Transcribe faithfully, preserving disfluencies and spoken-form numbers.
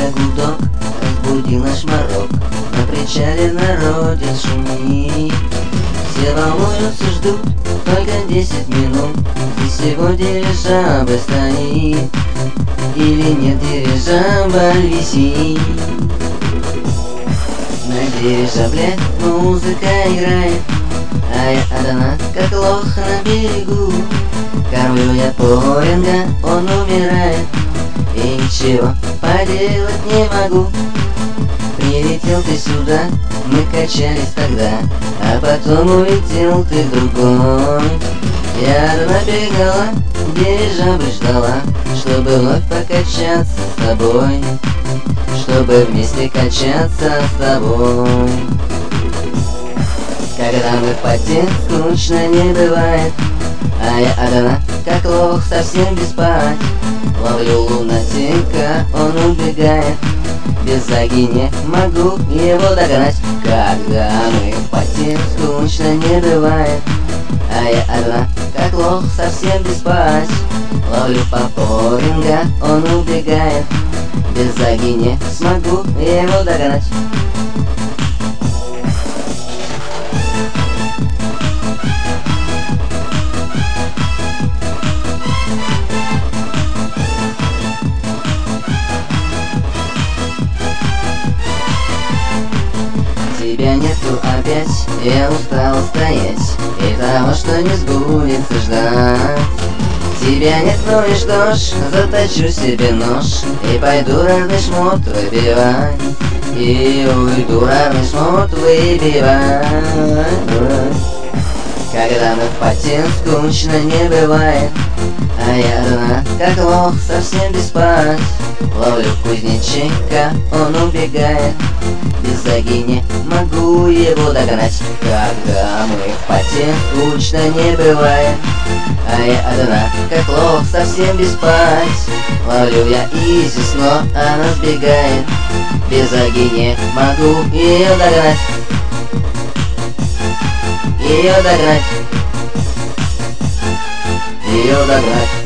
гудок разбудил наш морок. На причале народец шумит, все волнуются, ждут только десять минут. И сегодня дирижабль стоит или нет, дирижабль висит. На дирижабле музыка играет, а я одна, как лох на берегу. Кормлю я поринга, он умирает, и ничего поделать не могу. Прилетел ты сюда, мы качались тогда, а потом улетел ты в другой. Я одна бегала, дирижабль ждала, чтобы вновь покачаться с тобой, чтобы вместе качаться с тобой. Когда мы в поте, скучно не бывает, а я одна, как лох, совсем без спать. Ловлю лунатика, он убегает, без заги не могу его догнать. Когда мы в поте, скучно не бывает, а я одна, как лох, совсем без спать. Ловлю попоринга, он убегает, без заги не смогу его догнать. Тебя нету опять, я устал стоять и того, что не сбудется, ждать. Тебя нет, ну и что ж, заточу себе нож и пойду разный шмот выбивать, и уйду разный шмот выбивать. Когда мы в поте, скучно не бывает, а я одна, как лох, совсем без спать. Ловлю кузнечика, он убегает, без заги не могу его догнать. Когда мы в поте, скучно не бывает, а я одна, как лох, совсем без спать. Ловлю я Изис, но она сбегает, без заги не могу ее догнать. Ее догнать, ее догнать.